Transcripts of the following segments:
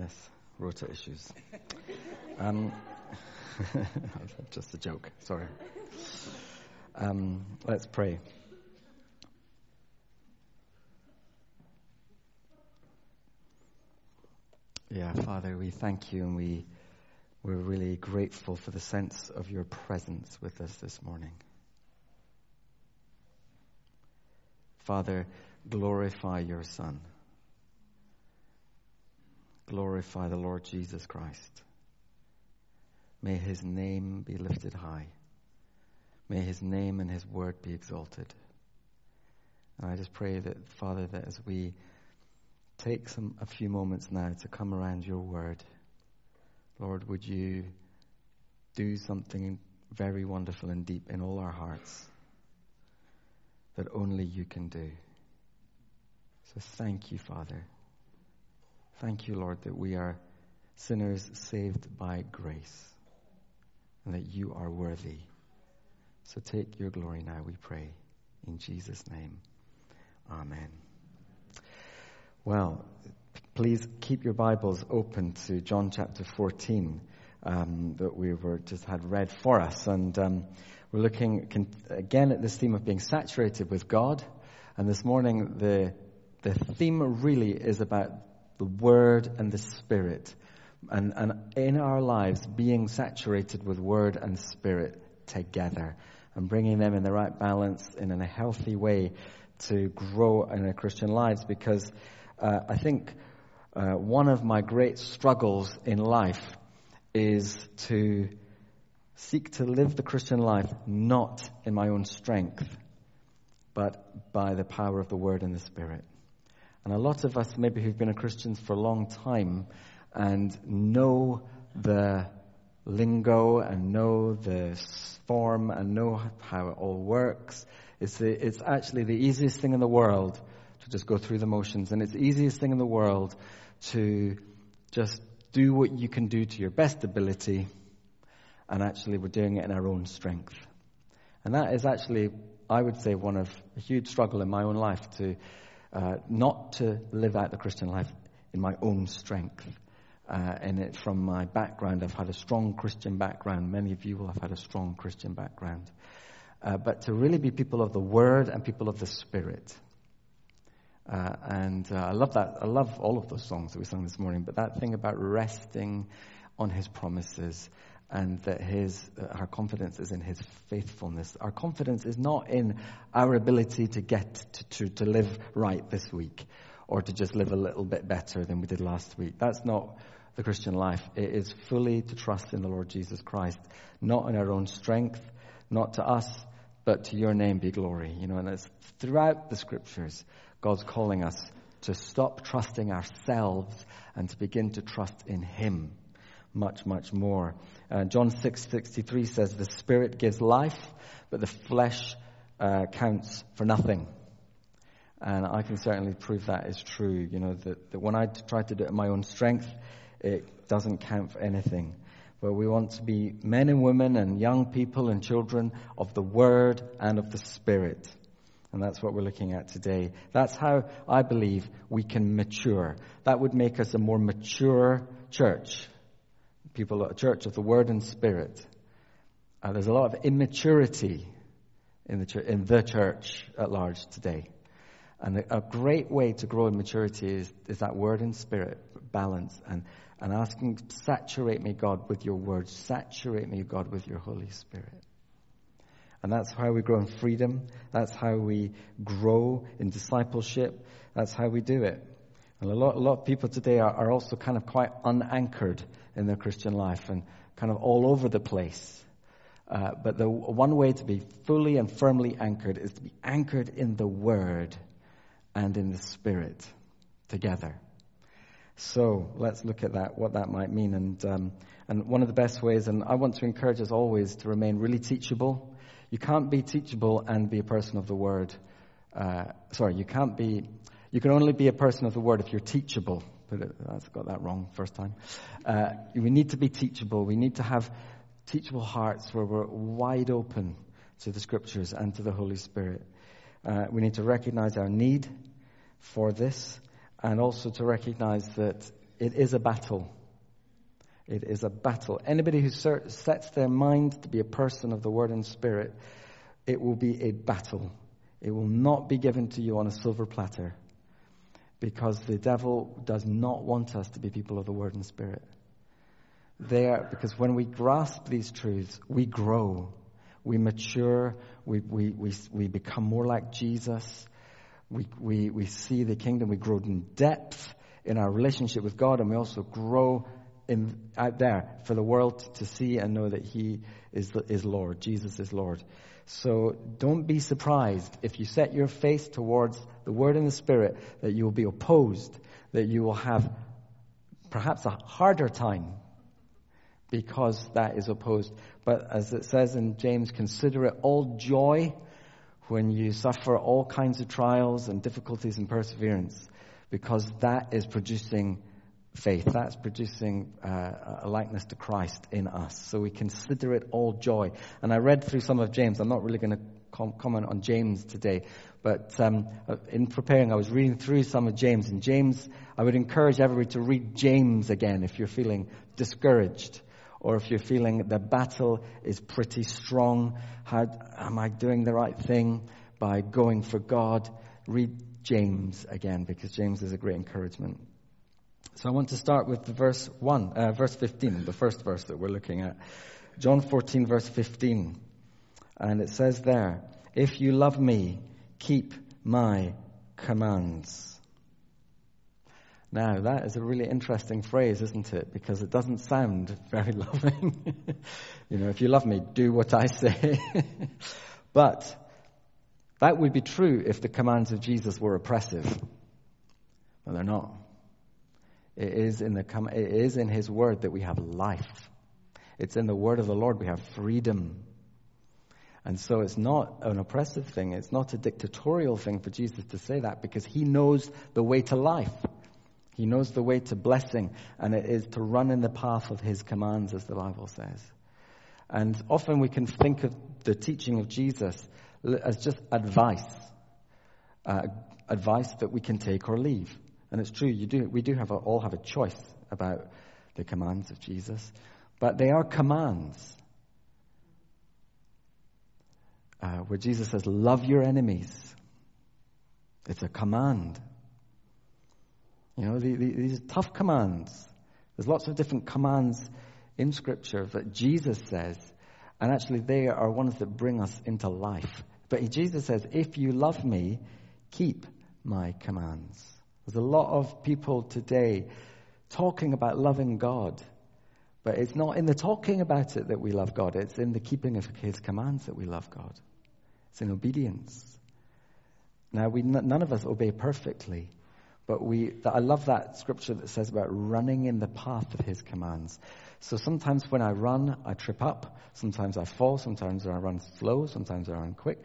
Yes, rota issues. Just a joke, sorry. Let's pray. Yeah, Father, we thank you, and we're really grateful for the sense of your presence with us this morning. Father, glorify your Son. Glorify the Lord Jesus Christ. May his name be lifted high. May his name and his word be exalted. And I just pray that, Father, that as we take a few moments now to come around your word, Lord, would you do something very wonderful and deep in all our hearts that only you can do. So thank you, Father. Thank you, Lord, that we are sinners saved by grace and that you are worthy. So take your glory now, we pray. In Jesus' name, amen. Well, please keep your Bibles open to John chapter 14 that we just had read for us. And we're looking again at this theme of being saturated with God. And this morning, the theme really is about the Word and the Spirit. And in our lives, being saturated with Word and Spirit together. And bringing them in the right balance and in a healthy way to grow in our Christian lives. Because I think one of my great struggles in life is to seek to live the Christian life not in my own strength, but by the power of the Word and the Spirit. And a lot of us, maybe who've been Christians for a long time and know the lingo and know the form and know how it all works, it's actually the easiest thing in the world to just go through the motions. And it's the easiest thing in the world to just do what you can do to your best ability, and actually we're doing it in our own strength. And that is actually, I would say, one of a huge struggle in my own life, to not to live out the Christian life in my own strength. And from my background, I've had a strong Christian background. Many of you will have had a strong Christian background. But to really be people of the Word and people of the Spirit. And I love that. I love all of those songs that we sang this morning. But that thing about resting on His promises, and that our confidence is in His faithfulness. Our confidence is not in our ability to get to live right this week, or to just live a little bit better than we did last week. That's not the Christian life. It is fully to trust in the Lord Jesus Christ, not in our own strength, not to us, but to your name be glory. And it's throughout the Scriptures, God's calling us to stop trusting ourselves and to begin to trust in Him much, much more. John 6:63 says, the Spirit gives life, but the flesh counts for nothing. And I can certainly prove that is true. That when I try to do it in my own strength, it doesn't count for anything. But we want to be men and women and young people and children of the Word and of the Spirit. And that's what we're looking at today. That's how I believe we can mature. That would make us a more mature church. A church of the Word and Spirit. There's a lot of immaturity in the church at large today. And a great way to grow in maturity is that Word and Spirit balance, and asking, saturate me, God, with your Word. Saturate me, God, with your Holy Spirit. And that's how we grow in freedom. That's how we grow in discipleship. That's how we do it. And a lot of people today are also kind of quite unanchored in their Christian life and kind of all over the place. But the one way to be fully and firmly anchored is to be anchored in the Word and in the Spirit together. So let's look at that, what that might mean. And one of the best ways, and I want to encourage us always to remain really teachable. You can't be teachable and be a person of the Word. You can only be a person of the Word if you're teachable. I've got that wrong first time. We need to be teachable. We need to have teachable hearts where we're wide open to the Scriptures and to the Holy Spirit. We need to recognize our need for this, and also to recognize that It is a battle. It is a battle. Anybody who sets their mind to be a person of the Word and Spirit, it will be a battle. It will not be given to you on a silver platter, because the devil does not want us to be people of the Word and Spirit. Because when we grasp these truths, we grow, we mature, we become more like Jesus. We see the kingdom. We grow in depth in our relationship with God, and we also grow out there for the world to see and know that He is Lord. Jesus is Lord. So don't be surprised if you set your face towards the Word and the Spirit that you will be opposed, that you will have perhaps a harder time because that is opposed. But as it says in James, consider it all joy when you suffer all kinds of trials and difficulties and perseverance, because that is producing faith. That's producing a likeness to Christ in us. So we consider it all joy. And I read through some of James. I'm not really going to comment on James today, but in preparing, I was reading through some of James. And James, I would encourage everybody to read James again if you're feeling discouraged, or if you're feeling the battle is pretty strong. How am I doing the right thing by going for God? Read James again, because James is a great encouragement. So I want to start with verse 15, the first verse that we're looking at. John 14, verse 15. And it says there, if you love me, keep my commands. Now, that is a really interesting phrase, isn't it? Because it doesn't sound very loving. If you love me, do what I say. But that would be true if the commands of Jesus were oppressive. But they're not. It is in His Word that we have life. It's in the Word of the Lord we have freedom. And so it's not an oppressive thing. It's not a dictatorial thing for Jesus to say that, because He knows the way to life. He knows the way to blessing, and it is to run in the path of His commands, as the Bible says. And often we can think of the teaching of Jesus as just advice that we can take or leave. And it's true, we do all have a choice about the commands of Jesus, but they are commands. Where Jesus says, love your enemies. It's a command. These are tough commands. There's lots of different commands in Scripture that Jesus says, and actually they are ones that bring us into life. But Jesus says, if you love me, keep my commands. There's a lot of people today talking about loving God, but it's not in the talking about it that we love God. It's in the keeping of His commands that we love God. It's in obedience. Now, none of us obey perfectly, but I love that scripture that says about running in the path of His commands. So sometimes when I run, I trip up. Sometimes I fall. Sometimes I run slow. Sometimes I run quick.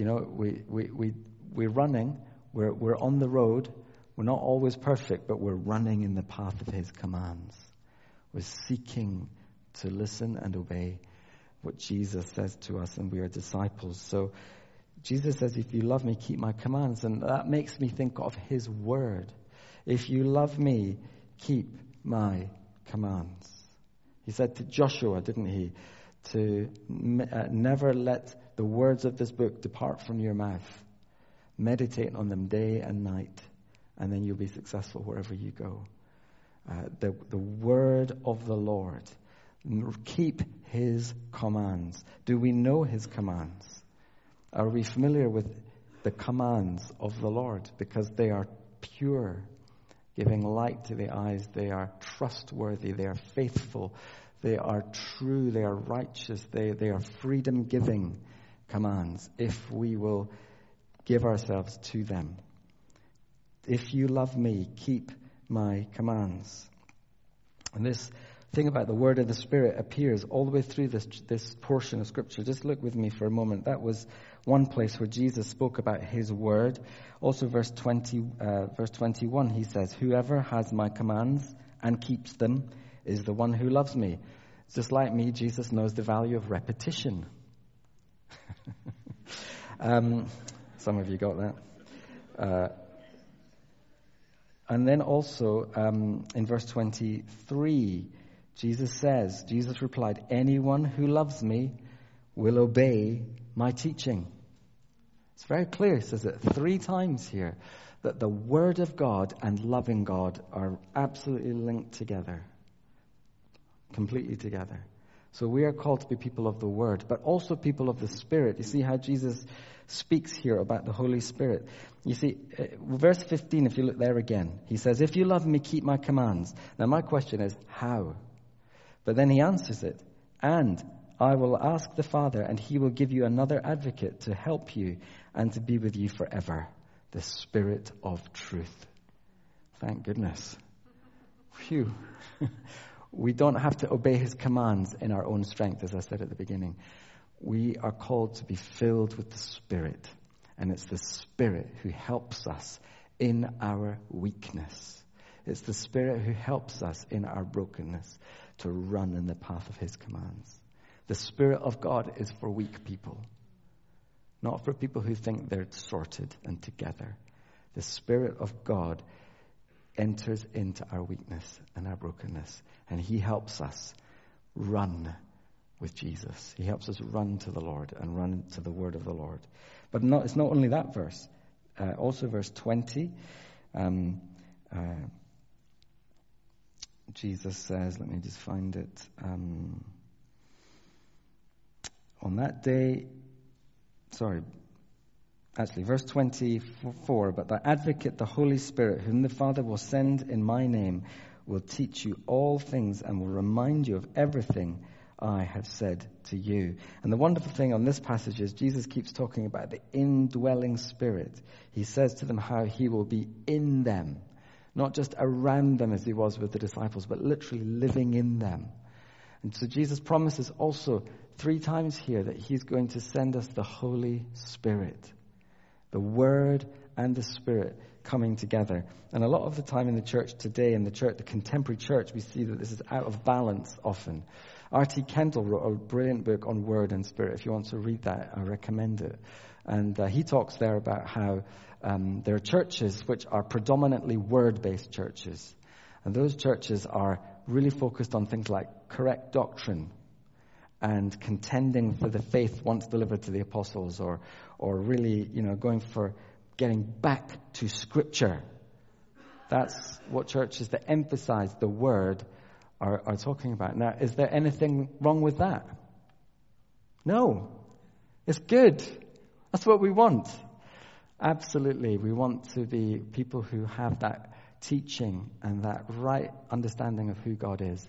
We're running. We're on the road. We're not always perfect, but we're running in the path of His commands. We're seeking to listen and obey what Jesus says to us, and we are disciples. So Jesus says, if you love me, keep my commands. And that makes me think of His word. If you love me, keep my commands. He said to Joshua, didn't he, to never let the words of this book depart from your mouth. Meditate on them day and night, and then you'll be successful wherever you go. The word of the Lord. Keep His commands. Do we know His commands? Are we familiar with the commands of the Lord? Because they are pure, giving light to the eyes. They are trustworthy. They are faithful. They are true. They are righteous. They are freedom-giving commands if we will give ourselves to them. If you love me, keep my commands. And this thing about the word of the Spirit appears all the way through this portion of Scripture. Just look with me for a moment. That was one place where Jesus spoke about His word. Also verse 21, He says, whoever has my commands and keeps them is the one who loves me. Just like me, Jesus knows the value of repetition. Some of you got that. And then also in verse 23, Jesus replied, anyone who loves me will obey my teaching. It's very clear, it says it 3 times here, that the Word of God and loving God are absolutely linked together. Completely together. So we are called to be people of the Word, but also people of the Spirit. You see how Jesus speaks here about the Holy Spirit. You see, verse 15, if you look there again, he says, if you love me, keep my commands. Now my question is, how? But then he answers it, and I will ask the Father, and he will give you another advocate to help you and to be with you forever, the Spirit of truth. Thank goodness. Phew. We don't have to obey his commands in our own strength, as I said at the beginning. We are called to be filled with the Spirit, and it's the Spirit who helps us in our weakness. It's the Spirit who helps us in our brokenness to run in the path of his commands. The Spirit of God is for weak people, not for people who think they're sorted and together. The Spirit of God enters into our weakness and our brokenness, and he helps us run with Jesus. He helps us run to the Lord and run to the word of the Lord. But it's not only that verse. Also verse 20, Jesus says, let me just find it. On that day, verse 24, but the advocate, the Holy Spirit, whom the Father will send in my name, will teach you all things and will remind you of everything I have said to you. And the wonderful thing on this passage is Jesus keeps talking about the indwelling Spirit. He says to them how he will be in them, not just around them as he was with the disciples, but literally living in them. And so Jesus promises also 3 times here that he's going to send us the Holy Spirit. The Word and the Spirit coming together. And a lot of the time in the church today, in the contemporary church, we see that this is out of balance often. R.T. Kendall wrote a brilliant book on Word and Spirit. If you want to read that, I recommend it. And he talks there about how there are churches which are predominantly Word-based churches. And those churches are really focused on things like correct doctrine and contending for the faith once delivered to the apostles, or really, going for getting back to Scripture. That's what churches that emphasize the Word are talking about. Now, is there anything wrong with that? No. It's good. That's what we want. Absolutely. We want to be people who have that teaching and that right understanding of who God is.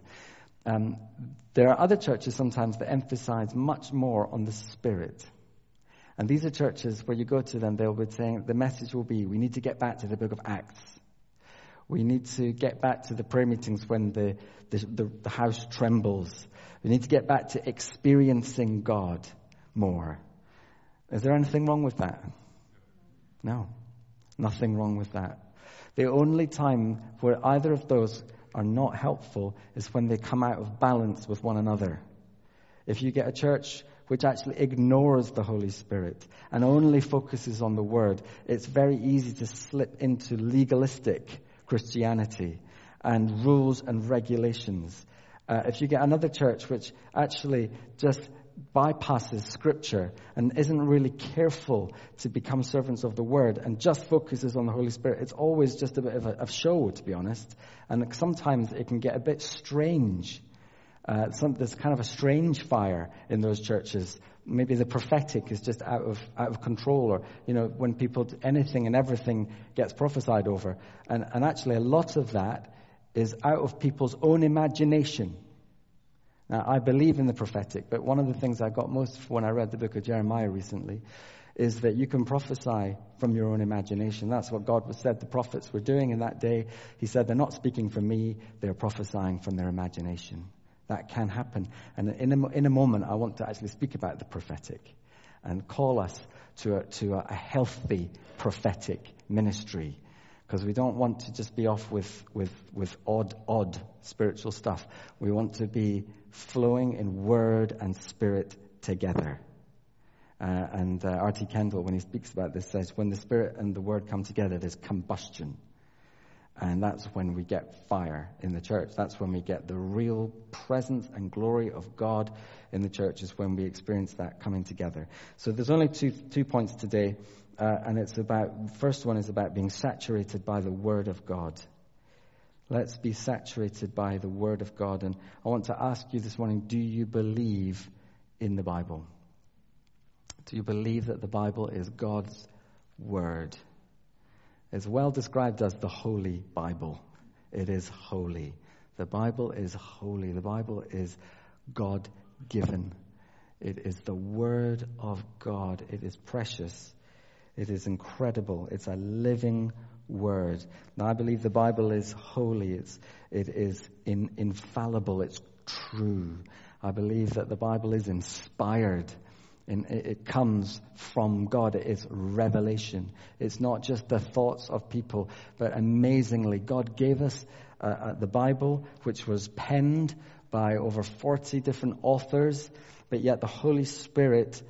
There are other churches sometimes that emphasize much more on the Spirit. And these are churches where you go to them, they'll be saying, the message will be, we need to get back to the book of Acts. We need to get back to the prayer meetings when the house trembles. We need to get back to experiencing God more. Is there anything wrong with that? No, nothing wrong with that. The only time where either of those are not helpful is when they come out of balance with one another. If you get a church which actually ignores the Holy Spirit and only focuses on the Word, it's very easy to slip into legalistic Christianity and rules and regulations. If you get another church which actually just bypasses Scripture and isn't really careful to become servants of the Word and just focuses on the Holy Spirit, it's always just a bit of a show, to be honest. And sometimes it can get a bit strange. There's kind of a strange fire in those churches. Maybe the prophetic is just out of control, or when people, anything and everything gets prophesied over, and actually a lot of that is out of people's own imagination. Now, I believe in the prophetic, but one of the things I got most when I read the book of Jeremiah recently is that you can prophesy from your own imagination. That's what God said the prophets were doing in that day. He said they're not speaking from me, they're prophesying from their imagination. That can happen. And in a moment, I want to actually speak about the prophetic and call us to a healthy prophetic ministry. Because we don't want to just be off with odd spiritual stuff. We want to be flowing in Word and Spirit together. And R.T. Kendall, when he speaks about this, says when the Spirit and the Word come together, there's combustion. And that's when we get fire in the church. That's when we get the real presence and glory of God in the church, is when we experience that coming together. So there's only two points today, and first one is about being saturated by the Word of God. Let's be saturated by the Word of God. And I want to ask you this morning, do you believe in the Bible? Do you believe that the Bible is God's Word? It's well described as the Holy Bible. It is holy. The Bible is holy. The Bible is God-given. It is the Word of God. It is precious. It is incredible. It's a living Word. Now, I believe the Bible is holy. It is infallible. It's true. I believe that the Bible is inspired. It comes from God. It is revelation. It's not just the thoughts of people, but amazingly, God gave us the Bible, which was penned by over 40 different authors, but yet the Holy Spirit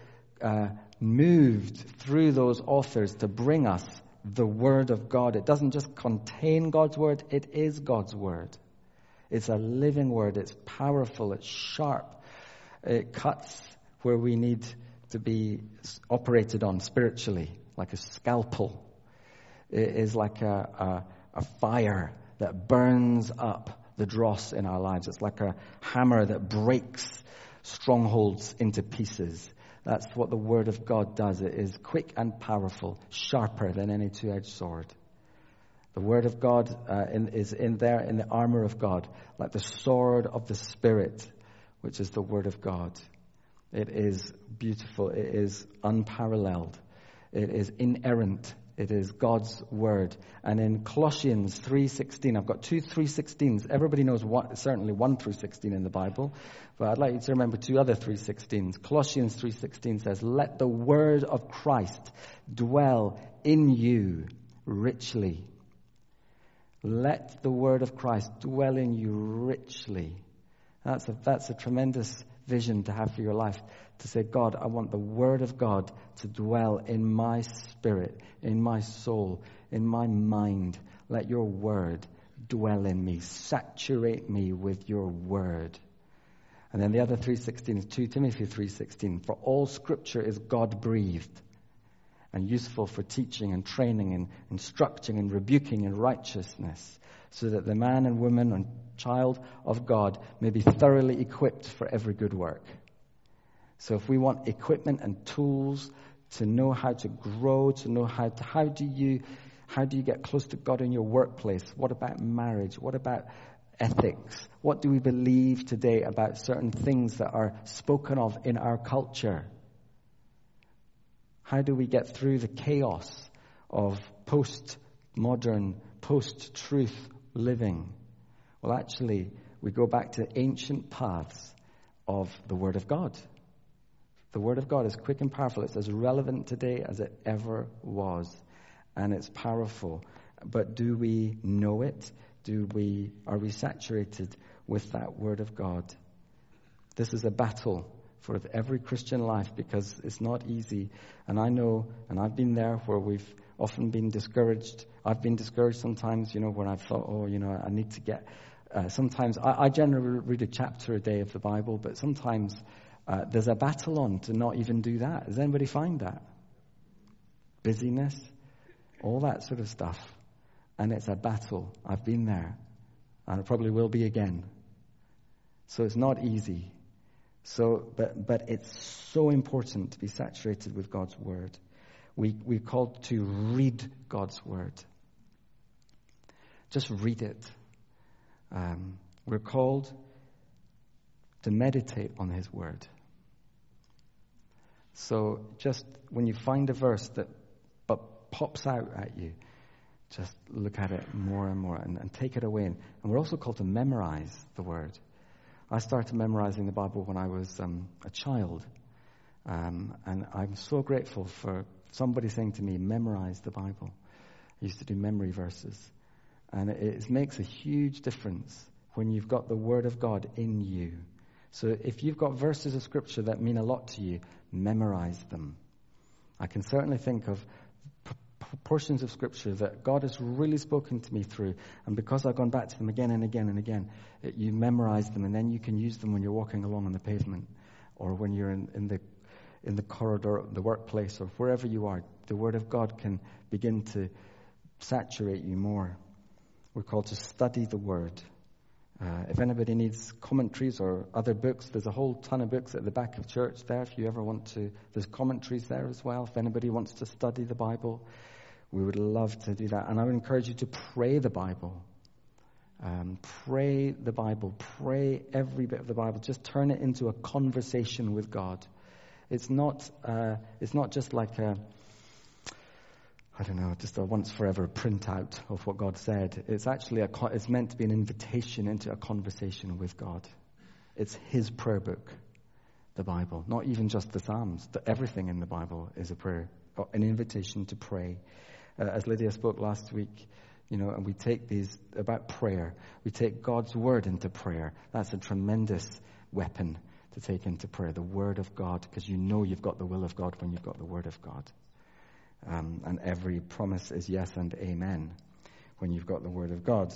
moved through those authors to bring us the Word of God. It doesn't just contain God's Word, it is God's Word. It's a living Word. It's powerful. It's sharp. It cuts where we need to be operated on spiritually, like a scalpel. It is like a fire that burns up the dross in our lives. It's like a hammer that breaks strongholds into pieces. That's what the Word of God does. It is quick and powerful, sharper than any two-edged sword. The Word of God is in there in the armor of God, like the sword of the Spirit, which is the Word of God. It is beautiful. It is unparalleled. It is inerrant. It is God's Word. And in Colossians 3:16, I've got two 3:16s. Everybody knows certainly one 3:16 in the Bible, but I'd like you to remember two other 3:16s. Colossians 3:16 says, "Let the word of Christ dwell in you richly." Let the word of Christ dwell in you richly. That's a tremendous vision to have for your life, to say, God, I want the Word of God to dwell in my spirit, in my soul, in my mind. Let your Word dwell in me. Saturate me with your Word. And then the other 3:16 is 2 Timothy 3:16. For all Scripture is God-breathed and useful for teaching and training and instructing and rebuking in righteousness, so that the man and woman and child of God may be thoroughly equipped for every good work. So if we want equipment and tools to know how to grow, to know how do you get close to God in your workplace? What about marriage? What about ethics? What do we believe today about certain things that are spoken of in our culture? How do we get through the chaos of post-modern, post-truth living? Well, actually, we go back to ancient paths of the Word of God. The Word of God is quick and powerful. It's as relevant today as it ever was. And it's powerful. But do we know it? Are we saturated with that Word of God? This is a battle for every Christian life, because it's not easy. And I know, and I've been there, where we've often been discouraged. I've been discouraged sometimes, when I've thought, I need to get... sometimes, I generally read a chapter a day of the Bible, but sometimes there's a battle on to not even do that. Does anybody find that? Busyness, all that sort of stuff. And it's a battle. I've been there. And it probably will be again. So it's not easy. But it's so important to be saturated with God's Word. We're called to read God's Word. Just read it. We're called to meditate on His Word. So just when you find a verse that pops out at you, just look at it more and more and take it away. And we're also called to memorize the Word. I started memorizing the Bible when I was a child. And I'm so grateful for somebody saying to me, memorize the Bible. I used to do memory verses. And it makes a huge difference when you've got the Word of God in you. So if you've got verses of Scripture that mean a lot to you, memorize them. I can certainly think of portions of Scripture that God has really spoken to me through, and because I've gone back to them again and again and again, you memorize them, and then you can use them when you're walking along on the pavement, or when you're in the corridor, the workplace, or wherever you are. The Word of God can begin to saturate you more. We're called to study the Word. If anybody needs commentaries or other books, there's a whole ton of books at the back of church there. If you ever want to, there's commentaries there as well. If anybody wants to study the Bible, we would love to do that. And I would encourage you to pray the Bible. Pray the Bible. Pray every bit of the Bible. Just turn it into a conversation with God. It's not just like just a once forever printout of what God said. It's actually it's meant to be an invitation into a conversation with God. It's His prayer book, the Bible. Not even just the Psalms. Everything in the Bible is a prayer, an invitation to pray. As Lydia spoke last week, and we take these about prayer. We take God's word into prayer. That's a tremendous weapon to take into prayer, the Word of God, because you've got the will of God when you've got the Word of God. And every promise is yes and amen when you've got the Word of God.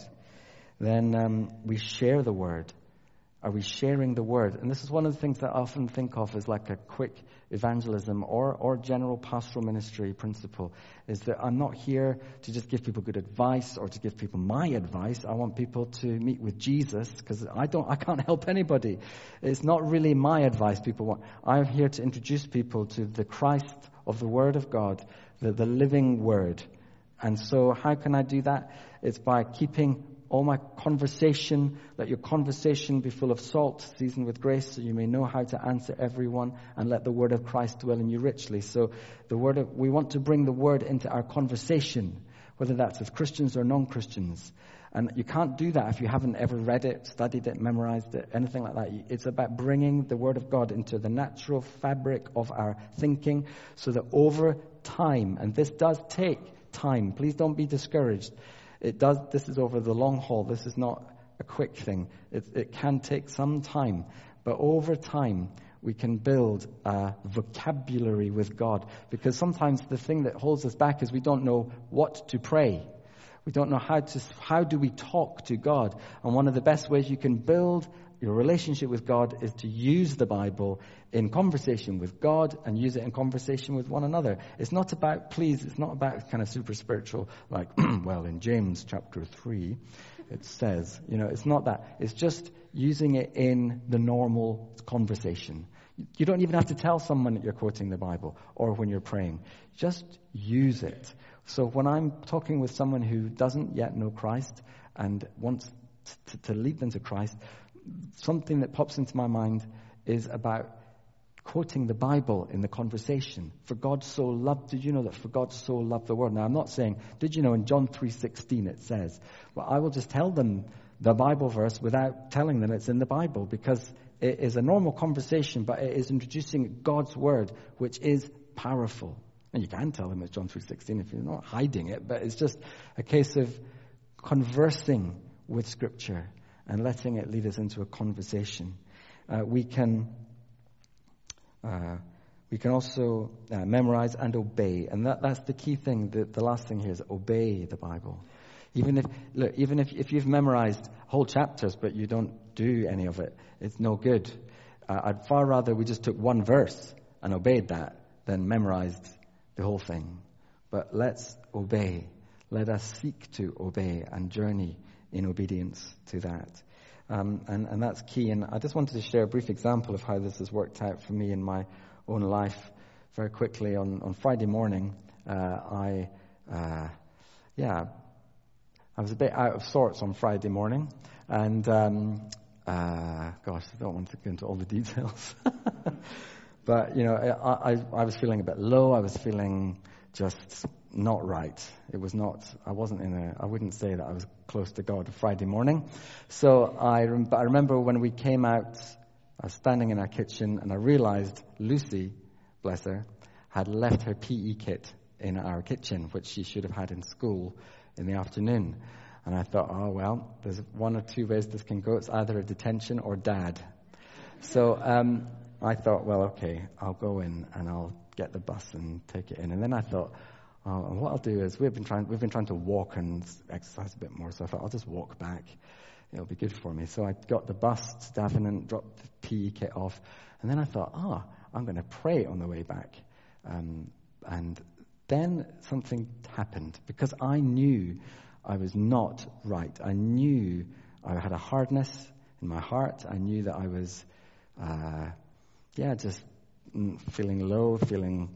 Then we share the Word. Are we sharing the Word? And this is one of the things that I often think of as like a quick evangelism or general pastoral ministry principle, is that I'm not here to just give people good advice or to give people my advice. I want people to meet with Jesus, because I can't help anybody. It's not really my advice people want. I'm here to introduce people to the Christ of the Word of God, the living Word. And so how can I do that? It's by keeping all my conversation, let your conversation be full of salt, seasoned with grace, so you may know how to answer everyone, and let the word of Christ dwell in you richly. So we want to bring the word into our conversation, whether that's with Christians or non-Christians. And you can't do that if you haven't ever read it, studied it, memorized it, anything like that. It's about bringing the Word of God into the natural fabric of our thinking, so that over time, and this does take time, please don't be discouraged. This is over the long haul. This is not a quick thing. It can take some time, but over time, we can build a vocabulary with God, because sometimes the thing that holds us back is we don't know what to pray. We don't know how do we talk to God? And one of the best ways you can build your relationship with God is to use the Bible in conversation with God and use it in conversation with one another. It's not about kind of super spiritual, like, well, in James chapter 3, it says, it's not that. It's just using it in the normal conversation. You don't even have to tell someone that you're quoting the Bible or when you're praying. Just use it. So when I'm talking with someone who doesn't yet know Christ and wants to lead them to Christ, something that pops into my mind is about quoting the Bible in the conversation. Did you know that for God so loved the world? Now, I'm not saying, did you know in John 3:16 it says, well, I will just tell them the Bible verse without telling them it's in the Bible, because it is a normal conversation, but it is introducing God's word, which is powerful. And you can tell them it's John 3:16 if you're not hiding it, but it's just a case of conversing with Scripture and letting it lead us into a conversation. We can also memorize and obey, and that's the key thing. The last thing here is obey the Bible. Even if you've memorized whole chapters but you don't do any of it, it's no good. I'd far rather we just took one verse and obeyed that than memorized the whole thing. But let's obey. Let us seek to obey and journey in obedience to that. And that's key. And I just wanted to share a brief example of how this has worked out for me in my own life very quickly. On Friday morning, I was a bit out of sorts on Friday morning. And, I don't want to go into all the details. But, I was feeling a bit low. I was feeling just not right. I wouldn't say that I was close to God Friday morning. So I remember when we came out, I was standing in our kitchen and I realized Lucy, bless her, had left her PE kit in our kitchen, which she should have had in school in the afternoon. And I thought, oh, well, there's one or two ways this can go. It's either a detention or dad. So I thought, well, okay, I'll go in and I'll get the bus and take it in. And then I thought, And what I'll do is we've been trying to walk and exercise a bit more. So I thought I'll just walk back. It'll be good for me. So I got the bus to Davenant, dropped the PE kit off, and then I thought, I'm going to pray on the way back. And then something happened because I knew I was not right. I knew I had a hardness in my heart. I knew that I was, just feeling low, feeling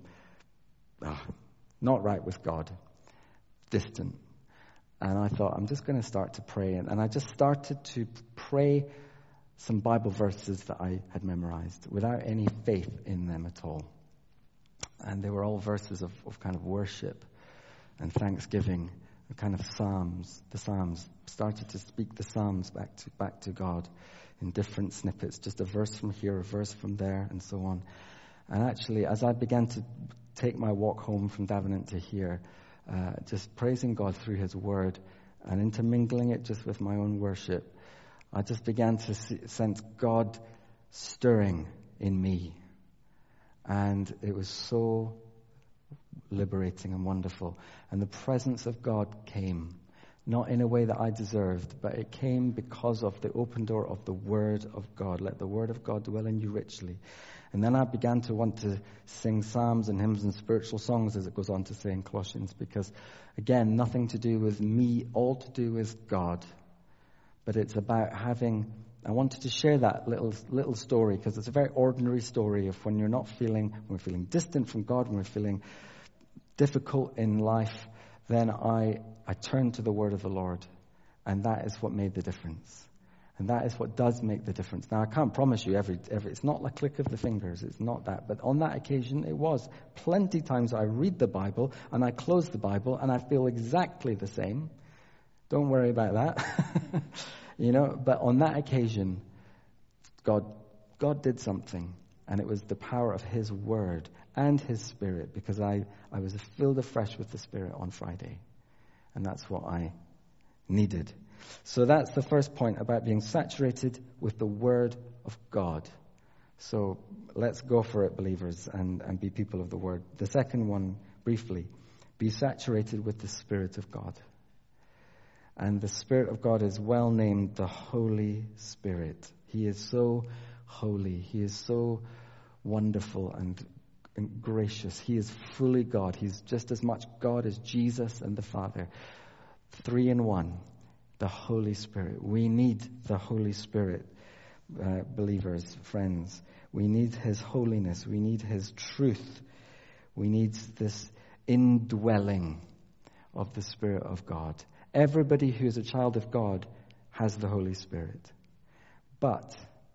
not right with God, distant. And I thought, I'm just going to start to pray. And I just started to pray some Bible verses that I had memorized without any faith in them at all. And they were all verses of kind of worship and thanksgiving, and kind of psalms. The psalms started to speak the psalms back to God in different snippets, just a verse from here, a verse from there, and so on. And actually, as I began to take my walk home from Davenant to here, just praising God through his word and intermingling it just with my own worship, I just began to sense God stirring in me. And it was so liberating and wonderful. And the presence of God came, not in a way that I deserved, but it came because of the open door of the Word of God. Let the Word of God dwell in you richly. And then I began to want to sing psalms and hymns and spiritual songs, as it goes on to say in Colossians, because, again, nothing to do with me, all to do with God. But it's about I wanted to share that little story, because it's a very ordinary story of when we're feeling distant from God, when we're feeling difficult in life, then I turned to the word of the Lord. And that is what made the difference. And that is what does make the difference. Now, I can't promise you every it's not a click of the fingers. It's not that. But on that occasion, it was. Plenty times I read the Bible and I close the Bible and I feel exactly the same. Don't worry about that. But on that occasion, God did something. And it was the power of his word and his spirit, because I was filled afresh with the Spirit on Friday. And that's what I needed. So that's the first point about being saturated with the word of God. So let's go for it, believers, and be people of the word. The second one, briefly, be saturated with the Spirit of God. And the Spirit of God is well named the Holy Spirit. He is so holy. He is so wonderful and gracious. He is fully God. He's just as much God as Jesus and the Father. 3 in 1. The Holy Spirit. We need the Holy Spirit, believers, friends. We need his holiness. We need his truth. We need this indwelling of the Spirit of God. Everybody who is a child of God has the Holy Spirit. But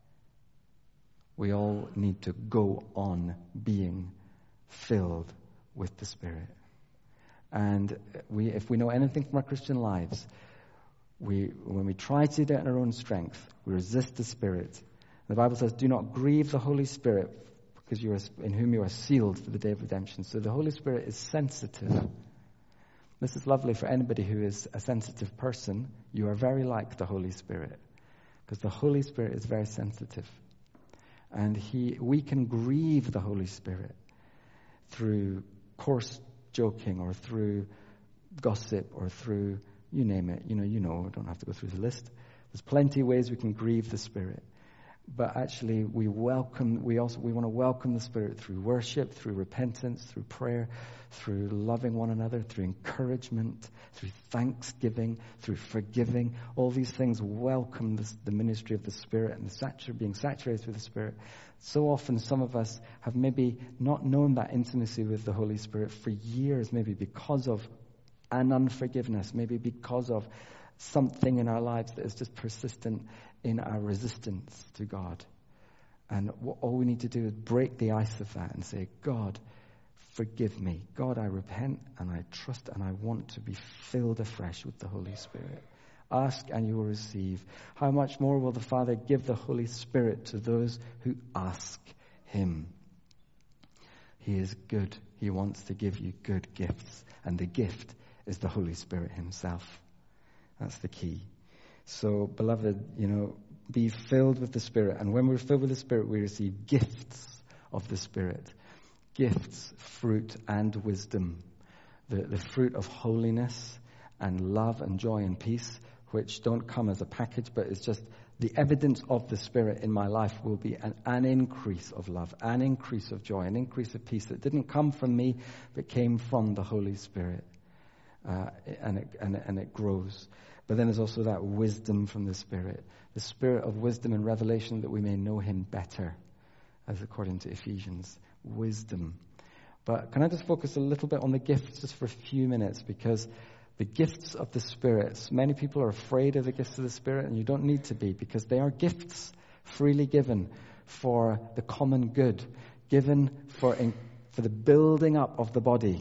we all need to go on being filled with the Spirit. And if we know anything from our Christian lives, when we try to do it in our own strength, we resist the Spirit. The Bible says, do not grieve the Holy Spirit, because in whom you are sealed for the day of redemption. So the Holy Spirit is sensitive. This is lovely for anybody who is a sensitive person. You are very like the Holy Spirit, because the Holy Spirit is very sensitive. And we can grieve the Holy Spirit through coarse joking, or through gossip, or through, you name it. You know, don't have to go through the list. There's plenty of ways we can grieve the Spirit. But actually, we want to welcome the Spirit through worship, through repentance, through prayer, through loving one another, through encouragement, through thanksgiving, through forgiving. All these things welcome the ministry of the Spirit and being saturated with the Spirit. So often, some of us have maybe not known that intimacy with the Holy Spirit for years, maybe because of an unforgiveness, maybe because of something in our lives that is just persistent in our resistance to God. And all we need to do is break the ice of that and say, God, forgive me. God, I repent and I trust and I want to be filled afresh with the Holy Spirit. Ask and you will receive. How much more will the Father give the Holy Spirit to those who ask him? He is good. He wants to give you good gifts. And the gift is the Holy Spirit himself. That's the key. So, beloved, be filled with the Spirit. And when we're filled with the Spirit, we receive gifts of the Spirit. Gifts, fruit, and wisdom. the fruit of holiness and love and joy and peace, which don't come as a package, but it's just the evidence of the Spirit in my life will be an increase of love, an increase of joy, an increase of peace that didn't come from me, but came from the Holy Spirit. And it grows. But then there's also that wisdom from the Spirit. The spirit of wisdom and revelation that we may know him better, as according to Ephesians. Wisdom. But can I just focus a little bit on the gifts just for a few minutes? Because the gifts of the Spirit, many people are afraid of the gifts of the Spirit, and you don't need to be, because they are gifts freely given for the common good, given for the building up of the body.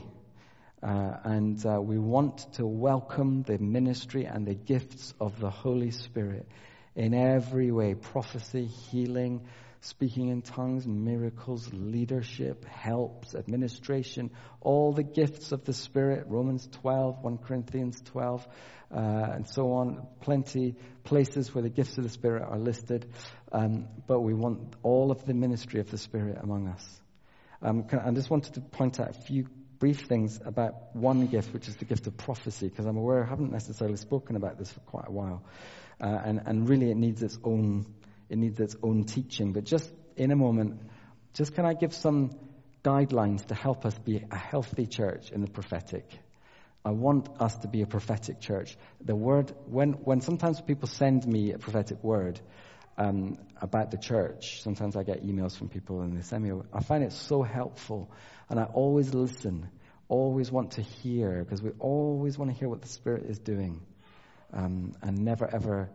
And we want to welcome the ministry and the gifts of the Holy Spirit in every way. Prophecy, healing, speaking in tongues, miracles, leadership, helps, administration, all the gifts of the Spirit. Romans 12, 1 Corinthians 12, and so on. Plenty places where the gifts of the Spirit are listed. But we want all of the ministry of the Spirit among us. I just wanted to point out a few brief things about one gift, which is the gift of prophecy, because I'm aware I haven't necessarily spoken about this for quite a while, and really it needs its own teaching. But just in a moment, just can I give some guidelines to help us be a healthy church in the prophetic? I want us to be a prophetic church. The word, when sometimes people send me a prophetic word about the church, sometimes I get emails from people and they send me, I find it so helpful. And I always listen, always want to hear, because we always want to hear what the Spirit is doing. And never ever,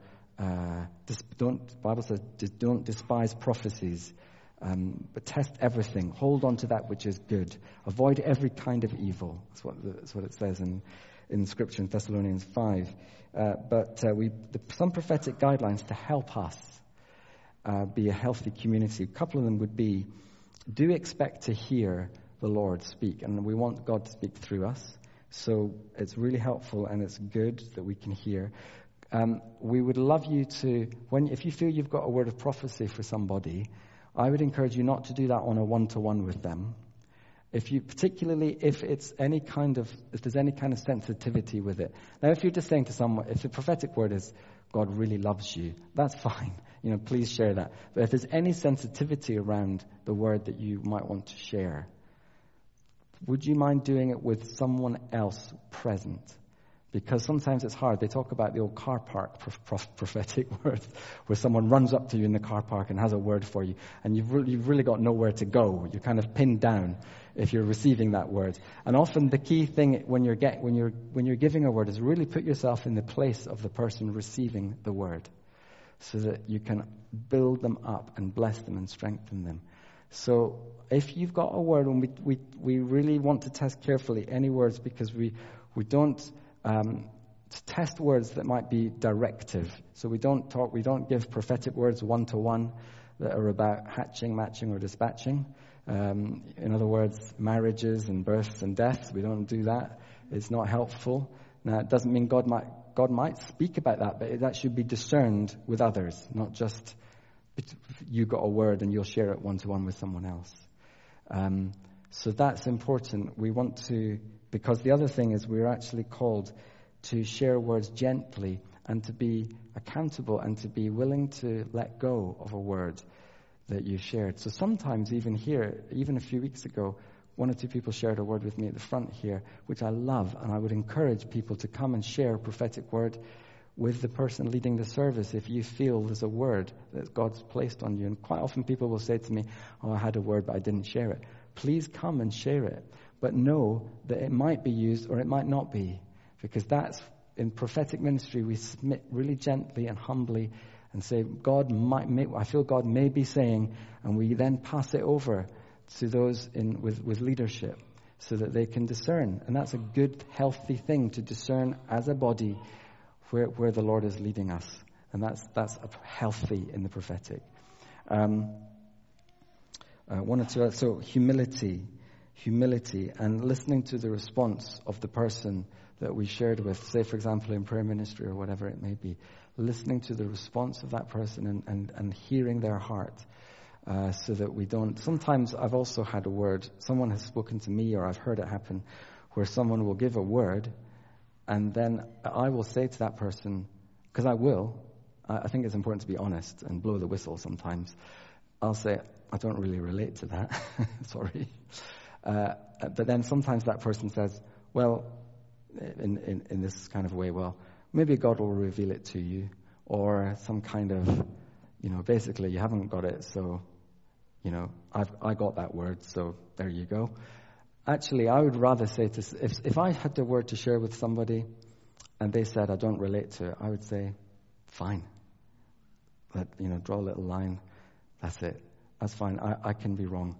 the Bible says, don't despise prophecies, but test everything. Hold on to that which is good. Avoid every kind of evil. That's what it says in Scripture in Thessalonians 5. But some prophetic guidelines to help us be a healthy community. A couple of them would be, do expect to hear the Lord speak, and we want God to speak through us. So it's really helpful and it's good that we can hear. We would love you to, if you feel you've got a word of prophecy for somebody, I would encourage you not to do that on a one-to-one with them. Particularly if there's any kind of sensitivity with it. Now, if you're just saying to someone, if the prophetic word is, God really loves you, that's fine. Please share that. But if there's any sensitivity around the word that you might want to share, would you mind doing it with someone else present? Because sometimes it's hard. They talk about the old car park prophetic word, where someone runs up to you in the car park and has a word for you, and you've really got nowhere to go. You're kind of pinned down if you're receiving that word. And often the key thing when you're giving a word is really put yourself in the place of the person receiving the word, so that you can build them up and bless them and strengthen them. So if you've got a word, and we really want to test carefully any words, because we don't test words that might be directive. So we don't give prophetic words one-to-one that are about hatching, matching, or dispatching. In other words, marriages and births and deaths. We don't do that. It's not helpful. Now, it doesn't mean God might speak about that, but that should be discerned with others, not just you got a word and you'll share it one-to-one with someone else. So that's important. We want to, because the other thing is we're actually called to share words gently and to be accountable and to be willing to let go of a word that you shared. So sometimes even here, even a few weeks ago, one or two people shared a word with me at the front here, which I love, and I would encourage people to come and share a prophetic word with the person leading the service if you feel there's a word that God's placed on you. And quite often people will say to me, I had a word, but I didn't share it. Please come and share it. But know that it might be used or it might not be. Because that's, in prophetic ministry, we submit really gently and humbly and say, I feel God may be saying, and we then pass it over to those with leadership so that they can discern. And that's a good, healthy thing to discern as a body where the Lord is leading us. And that's healthy in the prophetic. One or two, so humility, and listening to the response of the person that we shared with, say, for example, in prayer ministry or whatever it may be, listening to the response of that person and hearing their heart, so that we don't. Sometimes I've also had a word, someone has spoken to me or I've heard it happen, where someone will give a word, and then I will say to that person, because I think it's important to be honest and blow the whistle sometimes. I'll say, I don't really relate to that. Sorry. But then sometimes that person says, well, in this kind of way, well, maybe God will reveal it to you, or some kind of, basically you haven't got it, so, I got that word, so there you go. Actually, I would rather say if I had the word to share with somebody and they said I don't relate to it, I would say, fine. Draw a little line. That's it. That's fine. I can be wrong.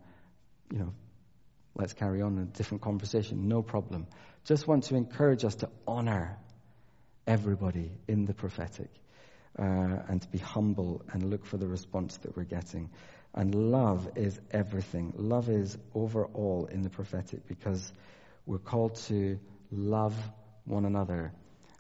Let's carry on a different conversation. No problem. Just want to encourage us to honor everybody in the prophetic and to be humble and look for the response that we're getting. And love is everything. Love is overall in the prophetic, because we're called to love one another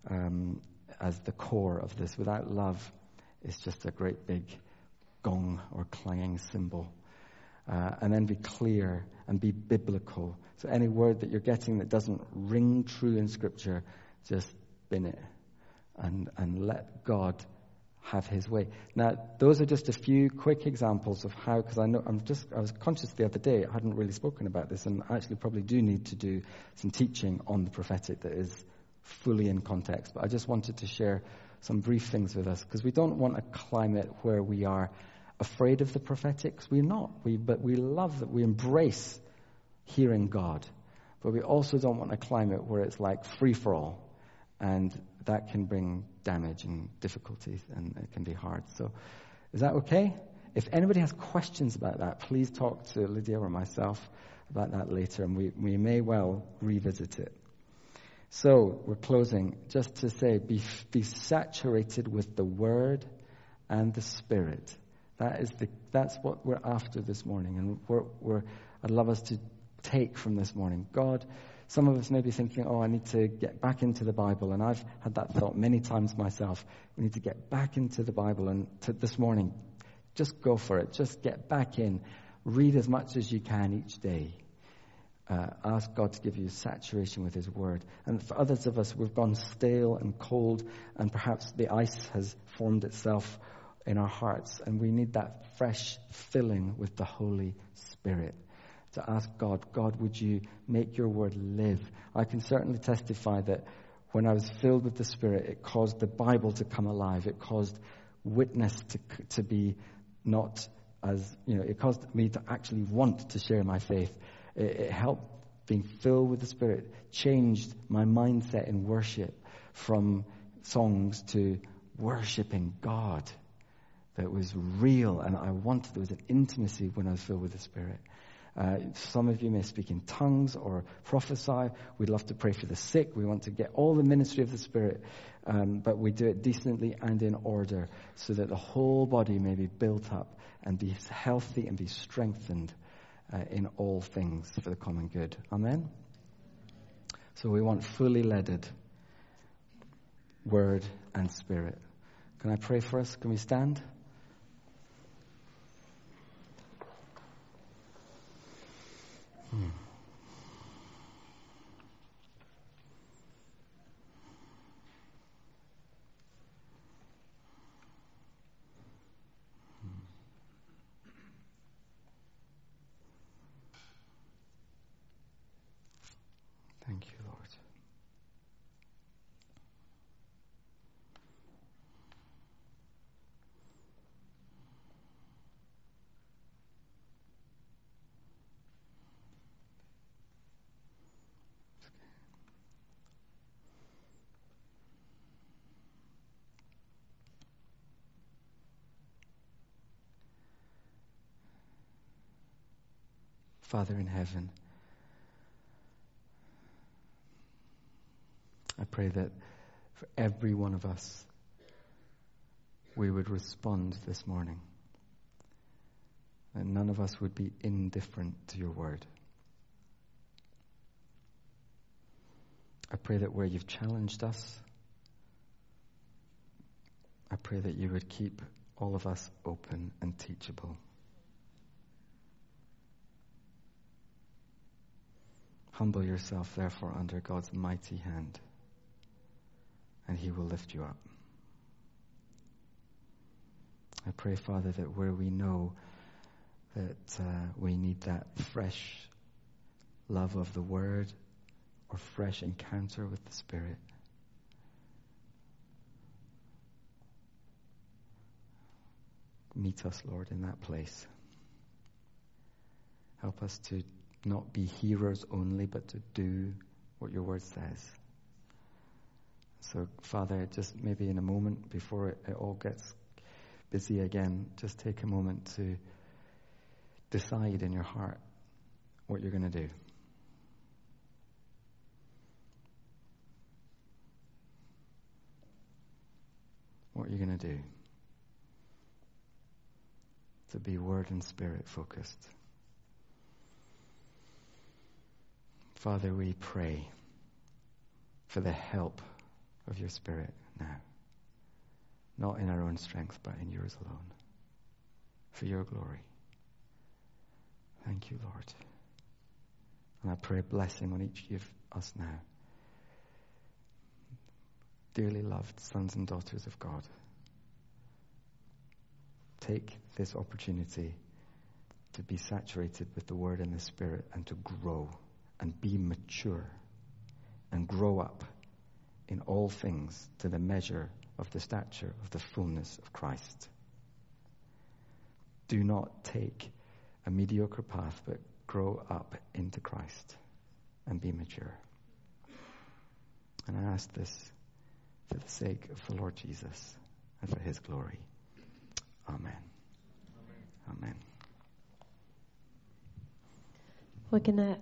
as the core of this. Without love, it's just a great big gong or clanging cymbal. And then be clear and be biblical. So any word that you're getting that doesn't ring true in Scripture, just bin it and let God have his way. Now, those are just a few quick examples of how, because I was conscious the other day, I hadn't really spoken about this, and I actually probably do need to do some teaching on the prophetic that is fully in context. But I just wanted to share some brief things with us, because we don't want a climate where we are afraid of the prophetic, because we're not. But we love that, we embrace hearing God. But we also don't want a climate where it's like free for all, and that can bring damage and difficulties, and it can be hard. So, is that okay? If anybody has questions about that, please talk to Lydia or myself about that later, and we may well revisit it. So, we're closing just to say, be saturated with the Word and the Spirit. That's what we're after this morning, and I'd love us to take from this morning. God, some of us may be thinking, I need to get back into the Bible, and I've had that thought many times myself. We need to get back into the Bible, and this morning, just go for it. Just get back in. Read as much as you can each day. Ask God to give you saturation with His Word. And for others of us, we've gone stale and cold, and perhaps the ice has formed itself in our hearts, and we need that fresh filling with the Holy Spirit. To ask God, would you make your word live? I can certainly testify that when I was filled with the Spirit, it caused the Bible to come alive. It caused witness to be not as, it caused me to actually want to share my faith. It helped being filled with the Spirit, changed my mindset in worship from songs to worshiping God that was real, and there was an intimacy when I was filled with the Spirit. Some of you may speak in tongues or prophesy. We'd love to pray for the sick. We want to get all the ministry of the Spirit, but we do it decently and in order so that the whole body may be built up and be healthy and be strengthened in all things for the common good. Amen? So we want fully leaded Word and Spirit. Can I pray for us? Can we stand? Thank you, Lord. Father in heaven, I pray that for every one of us, we would respond this morning. That none of us would be indifferent to your word. I pray that where you've challenged us, I pray that you would keep all of us open and teachable. Humble yourself, therefore, under God's mighty hand, and he will lift you up. I pray, Father, that where we know that we need that fresh love of the Word or fresh encounter with the Spirit, meet us, Lord, in that place. Help us to not be hearers only, but to do what your Word says. So, Father, just maybe in a moment before it all gets busy again, just take a moment to decide in your heart what you're going to do. What you're going to do to be Word and Spirit focused. Father, we pray for the help of your Spirit now. Not in our own strength, but in yours alone. For your glory. Thank you, Lord. And I pray a blessing on each of us now. Dearly loved sons and daughters of God, take this opportunity to be saturated with the Word and the Spirit and to grow and be mature and grow up in all things to the measure of the stature of the fullness of Christ. Do not take a mediocre path, but grow up into Christ and be mature. And I ask this for the sake of the Lord Jesus and for his glory. Amen. Amen. We're going to